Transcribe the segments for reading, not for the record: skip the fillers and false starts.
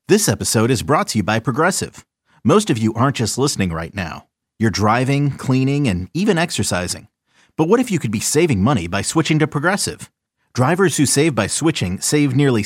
This episode is brought to you by Progressive. Most of you aren't just listening right now. You're driving, cleaning, and even exercising. But what if you could be saving money by switching to Progressive? Drivers who save by switching save nearly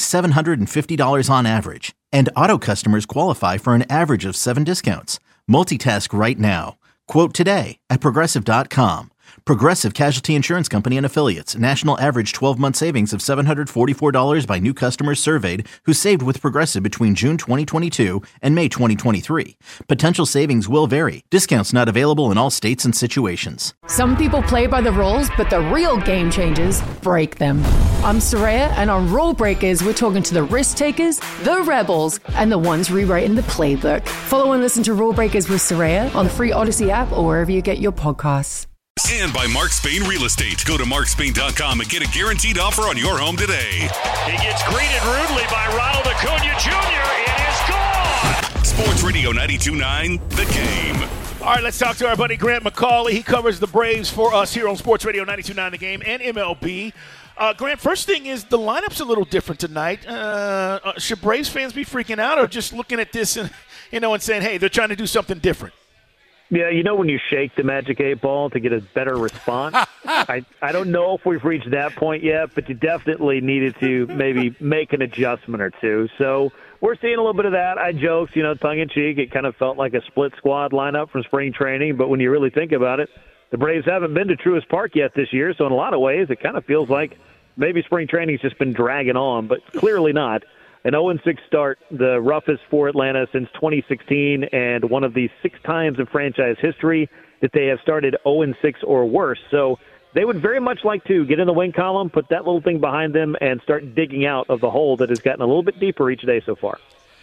$750 on average. And auto customers qualify for an average of 7 discounts. Multitask right now. Quote today at Progressive.com. Progressive Casualty Insurance Company and Affiliates. National average 12-month savings of $744 by new customers surveyed who saved with Progressive between June 2022 and May 2023. Potential savings will vary. Discounts not available in all states and situations. Some people play by the rules, but the real game changers break them. I'm Soraya, and on Rule Breakers, we're talking to the risk takers, the rebels, and the ones rewriting the playbook. Follow and listen to Rule Breakers with Soraya on the free Odyssey app or wherever you get your podcasts. And by Mark Spain Real Estate. Go to markspain.com and get a guaranteed offer on your home today. He gets greeted rudely by Ronald Acuna Jr. It is gone. Sports Radio 92.9, The Game. All right, let's talk to our buddy Grant McCauley. He covers the Braves for us here on Sports Radio 92.9, The Game and MLB. Grant, first thing is the lineup's a little different tonight. Should Braves fans be freaking out or just looking at this and saying, hey, they're trying to do something different? Yeah, when you shake the Magic 8 Ball to get a better response, I don't know if we've reached that point yet, but you definitely needed to maybe make an adjustment or two. So we're seeing a little bit of that. I joked, tongue-in-cheek, it kind of felt like a split squad lineup from spring training, but when you really think about it, the Braves haven't been to Truist Park yet this year, so in a lot of ways it kind of feels like maybe spring training's just been dragging on, but clearly not. An 0-6 start, the roughest for Atlanta since 2016, and one of the 6 times in franchise history that they have started 0-6 or worse. So they would very much like to get in the win column, put that little thing behind them, and start digging out of the hole that has gotten a little bit deeper each day so far.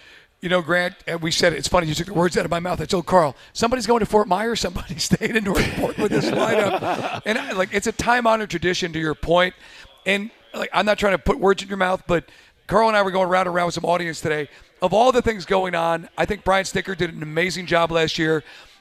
Grant, we said it. It's funny you took the words out of my mouth. I told Carl, somebody's going to Fort Myers, somebody's staying in Northport with this lineup. And it's a time-honored tradition, to your point. And I'm not trying to put words in your mouth, but Carl and I were going round and round with some audience today. Of all the things going on, I think Brian Snitker did an amazing job last year.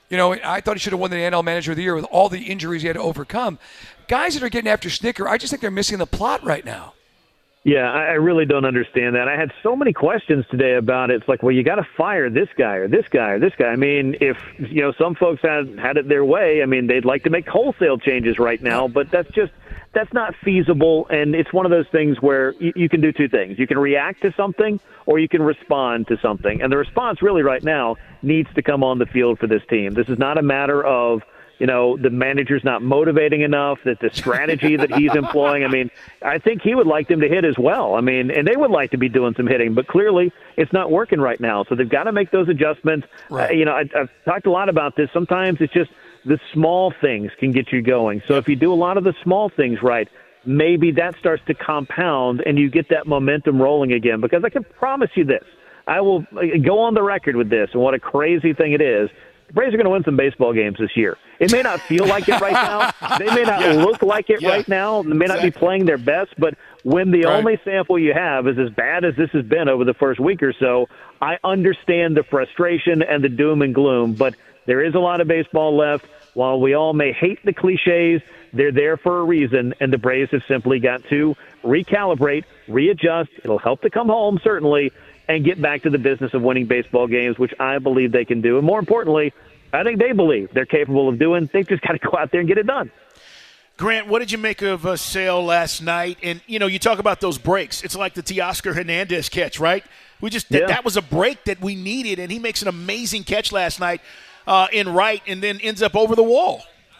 I thought he should have won the NL Manager of the Year with all the injuries he had to overcome. Guys that are getting after Snitker, I just think they're missing the plot right now. Yeah, I really don't understand that. I had so many questions today about it. It's like, well, you got to fire this guy or this guy or this guy. I mean, if, some folks had it their way, they'd like to make wholesale changes right now, but that's not feasible, and it's one of those things where you can do 2 things. You can react to something or you can respond to something, and the response really right now needs to come on the field for this team. This is not a matter of the manager's not motivating enough, that the strategy that he's employing. I think he would like them to hit as well. And they would like to be doing some hitting, but clearly it's not working right now. So they've got to make those adjustments. Right. I've talked a lot about this. Sometimes it's just the small things can get you going. So if you do a lot of the small things right, maybe that starts to compound and you get that momentum rolling again. Because I can promise you this. I will go on the record with this, and what a crazy thing it is. The Braves are going to win some baseball games this year. It may not feel like it right now. They may not look like it right now. They may not be playing their best. But when the only sample you have is as bad as this has been over the first week or so, I understand the frustration and the doom and gloom. But there is a lot of baseball left. While we all may hate the cliches, they're there for a reason, and the Braves have simply got to recalibrate, readjust. It'll help to come home, certainly, and get back to the business of winning baseball games, which I believe they can do. And more importantly, I think they believe they're capable of doing. They've just got to go out there and get it done. Grant, what did you make of Sale last night? And, you talk about those breaks. It's like the Teoscar Hernandez catch, right? That was a break that we needed, and he makes an amazing catch last night in right and then ends up over the wall.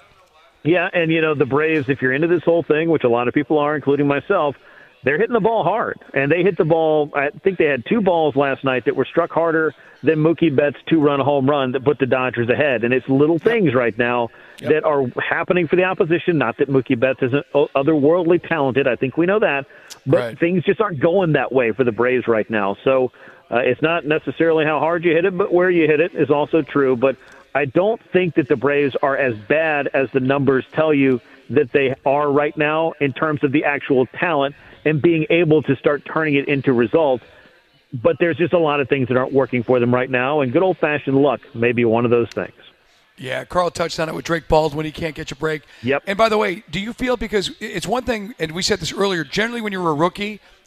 Yeah, and, the Braves, if you're into this whole thing, which a lot of people are, including myself, they're hitting the ball hard. And they hit the ball, I think they had 2 balls last night that were struck harder than Mookie Betts' 2-run home run that put the Dodgers ahead. And it's little things right now that are happening for the opposition. Not that Mookie Betts isn't otherworldly talented. I think we know that. But things just aren't going that way for the Braves right now. So it's not necessarily how hard you hit it, but where you hit it is also true. But I don't think that the Braves are as bad as the numbers tell you that they are right now in terms of the actual talent and being able to start turning it into results. But there's just a lot of things that aren't working for them right now, and good old-fashioned luck may be one of those things. Yeah, Carl touched on it with Drake Baldwin. He can't get you a break. Yep. And by the way, do you feel, because it's one thing, and we said this earlier, generally when you're a rookie,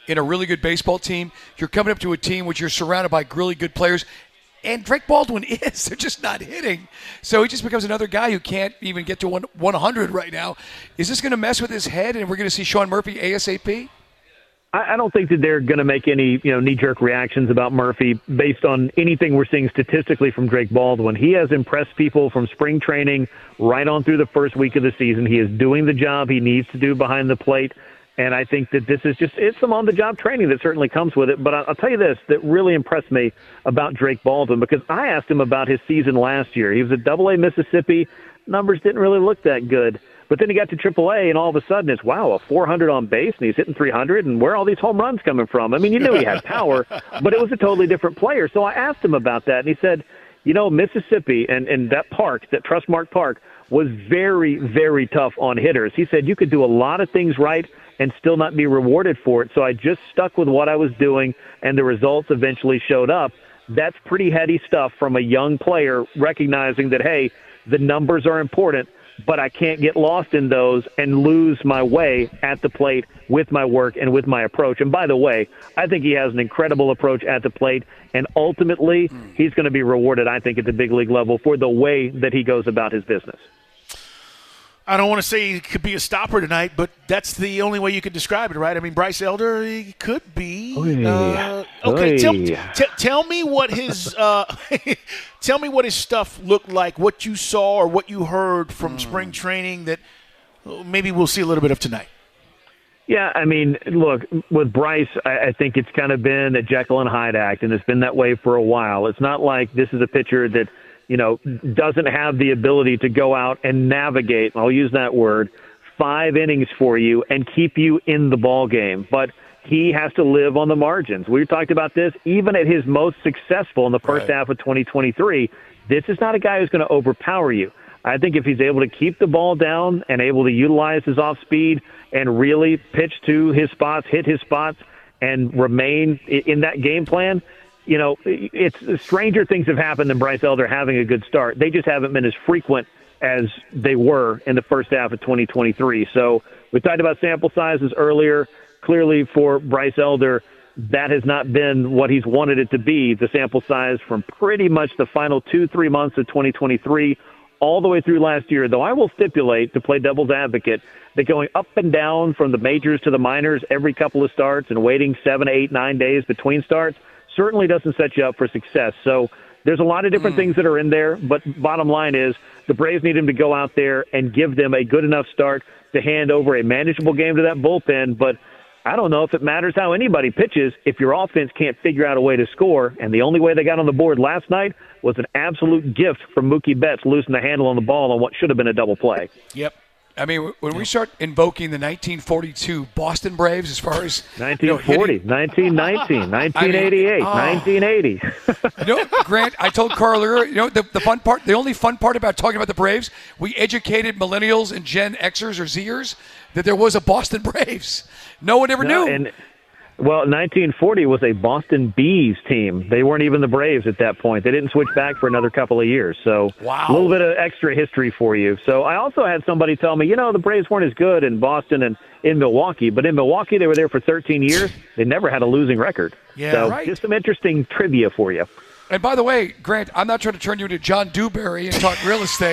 in a really good baseball team. You're coming up to a team which you're surrounded by really good players. And Drake Baldwin is. They're just not hitting. So he just becomes another guy who can't even get to 100 right now. Is this going to mess with his head, and we're going to see Sean Murphy ASAP? I don't think that they're going to make any knee-jerk reactions about Murphy based on anything we're seeing statistically from Drake Baldwin. He has impressed people from spring training right on through the first week of the season. He is doing the job he needs to do behind the plate, and I think that this is it's some on-the-job training that certainly comes with it. But I'll tell you this, that really impressed me about Drake Baldwin, because I asked him about his season last year. He was at AA Mississippi. Numbers didn't really look that good. But then he got to AAA, and all of a sudden it's, wow, a 400 on base, and he's hitting 300, and where are all these home runs coming from? I mean, you knew he had power, but it was a totally different player. So I asked him about that, and he said, Mississippi and that park, that Trustmark Park, was very, very tough on hitters. He said you could do a lot of things right and still not be rewarded for it. So I just stuck with what I was doing, and the results eventually showed up. That's pretty heady stuff from a young player, recognizing that, hey, the numbers are important, but I can't get lost in those and lose my way at the plate with my work and with my approach. And by the way, I think he has an incredible approach at the plate, and ultimately he's going to be rewarded, I think, at the big league level for the way that he goes about his business. I don't want to say he could be a stopper tonight, but that's the only way you can describe it, right? I mean, Bryce Elder, he could be. Okay, tell me what his tell me what his stuff looked like, what you saw or what you heard from spring training that maybe we'll see a little bit of tonight. Yeah, I mean, look, with Bryce, I think it's kind of been a Jekyll and Hyde act, and it's been that way for a while. It's not like this is a pitcher that doesn't have the ability to go out and navigate, I'll use that word, 5 innings for you and keep you in the ball game. But he has to live on the margins. We talked about this even at his most successful in the first half of 2023. This is not a guy who's going to overpower you. I think if he's able to keep the ball down and able to utilize his off speed and really pitch to his spots, hit his spots, and remain in that game plan, it's stranger things have happened than Bryce Elder having a good start. They just haven't been as frequent as they were in the first half of 2023. So we talked about sample sizes earlier. Clearly for Bryce Elder, that has not been what he's wanted it to be, the sample size from pretty much the final 2-3 months of 2023 all the way through last year. Though I will stipulate, to play devil's advocate, that going up and down from the majors to the minors every couple of starts and waiting 7, 8, 9 days between starts certainly doesn't set you up for success. So there's a lot of different things that are in there, but bottom line is the Braves need him to go out there and give them a good enough start to hand over a manageable game to that bullpen. But I don't know if it matters how anybody pitches if your offense can't figure out a way to score, and the only way they got on the board last night was an absolute gift from Mookie Betts losing the handle on the ball on what should have been a double play. Yep. I mean, when we start invoking the 1942 Boston Braves as far as 1940, 1919, 1988, 1980. Grant, I told Carl earlier, the fun part, the only fun part about talking about the Braves, we educated millennials and Gen Xers or Zers that there was a Boston Braves. No one ever knew. Well, 1940 was a Boston Bees team. They weren't even the Braves at that point. They didn't switch back for another couple of years. So a little bit of extra history for you. So I also had somebody tell me, the Braves weren't as good in Boston and in Milwaukee. But in Milwaukee, they were there for 13 years. They never had a losing record. Yeah, so right. Just some interesting trivia for you. And by the way, Grant, I'm not trying to turn you into John Dewberry and talk real estate.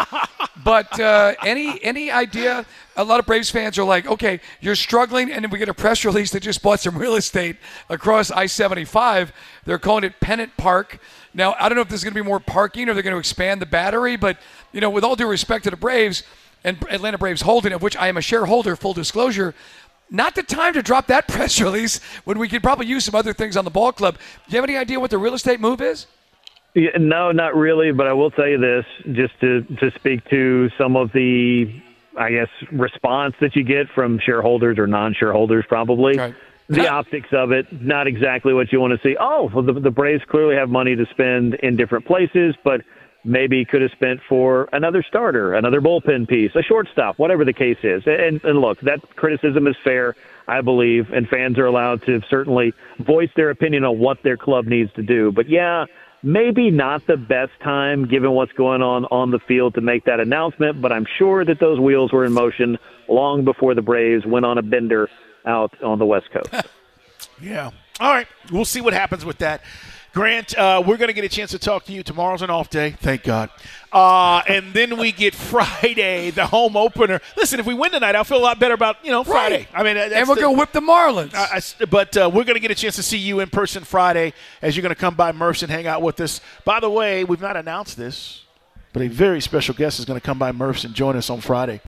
But any idea? A lot of Braves fans are like, okay, you're struggling, and then we get a press release that just bought some real estate across I-75. They're calling it Pennant Park. Now, I don't know if there's going to be more parking or they're going to expand the Battery, but, with all due respect to the Braves and Atlanta Braves Holding, of which I am a shareholder, full disclosure, not the time to drop that press release when we could probably use some other things on the ball club. Do you have any idea what the real estate move is? Yeah, no, not really, but I will tell you this, just to speak to some of the, I guess, response that you get from shareholders or non-shareholders probably. Right. The optics of it, not exactly what you want to see. Oh, well, the Braves clearly have money to spend in different places, but maybe could have spent for another starter, another bullpen piece, a shortstop, whatever the case is. And look, that criticism is fair, I believe, and fans are allowed to certainly voice their opinion on what their club needs to do. But, yeah, maybe not the best time, given what's going on the field, to make that announcement, but I'm sure that those wheels were in motion long before the Braves went on a bender out on the West Coast. Yeah. All right. We'll see what happens with that. Grant, we're going to get a chance to talk to you. Tomorrow's an off day. Thank God. And then we get Friday, the home opener. Listen, if we win tonight, I'll feel a lot better about, Friday. Right. I mean, and we're going to whip the Marlins. But we're going to get a chance to see you in person Friday as you're going to come by Murph's and hang out with us. By the way, we've not announced this, but a very special guest is going to come by Murph's and join us on Friday.